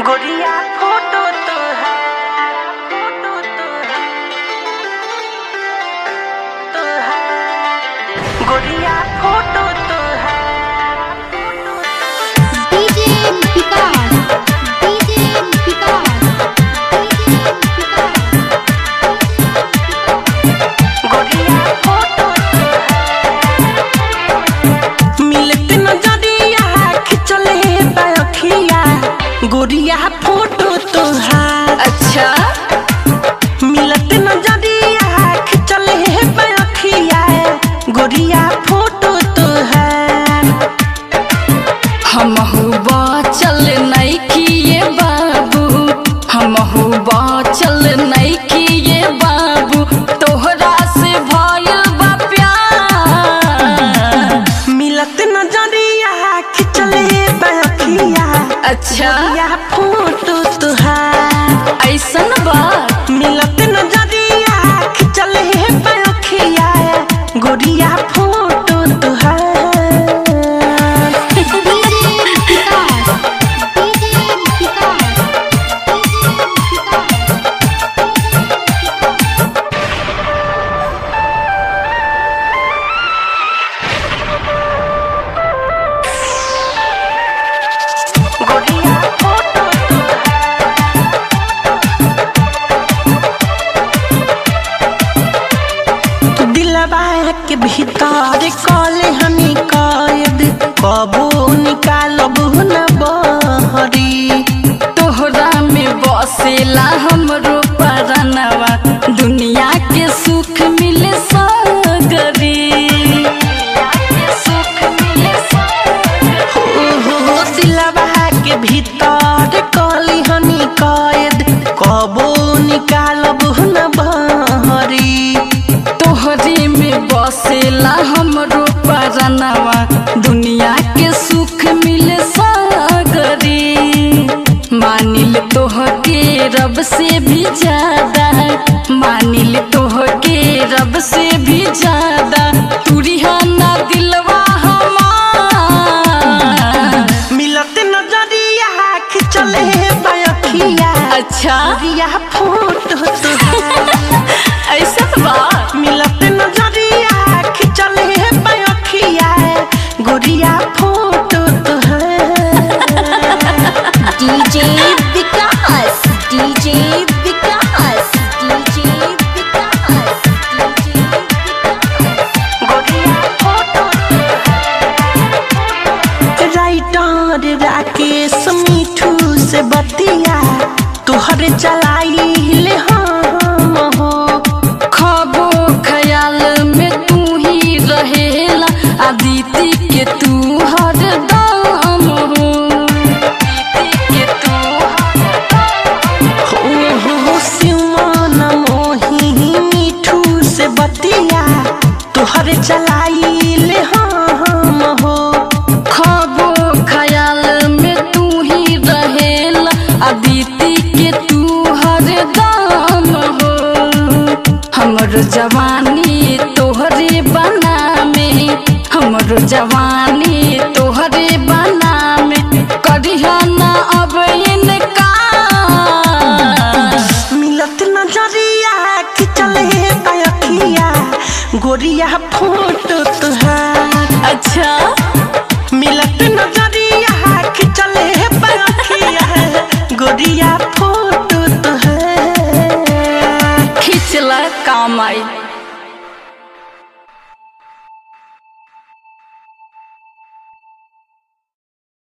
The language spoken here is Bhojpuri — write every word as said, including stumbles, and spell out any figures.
गोरिया फोटो तो है, फोटो तो है, तो है, गोरिया फोटो तो है, डीजे विकास, डीजे विकास, गोरिया फोटो तो है। मिलत नजरिया खिंचले बाखिया, गोरिया फोटो तो है। अच्छा मिलत नजरिया खिंचले बाखिया, गोरिया फोटो तो है। हमहु बाचल नइखी ये बाबू, हमहु बाचल नइखी ये बाबू, तोहरा से भइल बा प्यार। मिलत नजरिया खिंचले बाखिया, अच्छा गोरिया फोटो तो है। ऐसन बात मिलत नजरिया खिंचले बाखिया, गोरिया फोटो तो है। गोरिया फोटो तो है। दिलवा के भीतर कले हनी कैद, कबो निकालब न बहरी। तोहरा में बसेला हमरो परनवा, दुनिया के सुख मिले सागरी, सुख मिले सागरी। ओहो दिलवा के भीतर कली हनी कैद, कबो निकालब न बहरी। तोहरे में बसेला हमरो परनवा, दुनिया के सुख मिले सागरी। मानिल तोहके रब से भी ज्यादा, मानिल तोहके रब से भी ज्यादा, तुरिहाना दिलवा हमार। मिलत नजरिया खिंचले बाखिया, अच्छा गोरिया फोटो तो है। ऐसा बात मिलत नजरिया खिंचले बाखिया, गोरिया फोटो तो है। DJ Vikas, DJ Vikas, DJ Vikas, DJ गोरिया फोटो तो है। राइटर राकेश मिठू से बतिया, तुहर चलाई ले हम हो। खबो ख्याल में तू ही रहेला, अदिति के तू हरदम हो, अदिति के तू हो हो सिमन मोही मिठू से बतिया, तुहर चलाई ले हम हो। खबो ख्याल में तू ही रहेला, अदिति के तू हरदम हो। हमर जवानी तोहरे बना में, हमर जवानी तोहरे बना में, करिहाना अब इनकार। मिलत नजरिया खिंचले बाखिया, गोरिया फोटो तो है। अच्छा मिलत नजरिया खिंचले बाखिया, गोरिया फोटो तो है। खिंचला काम आई।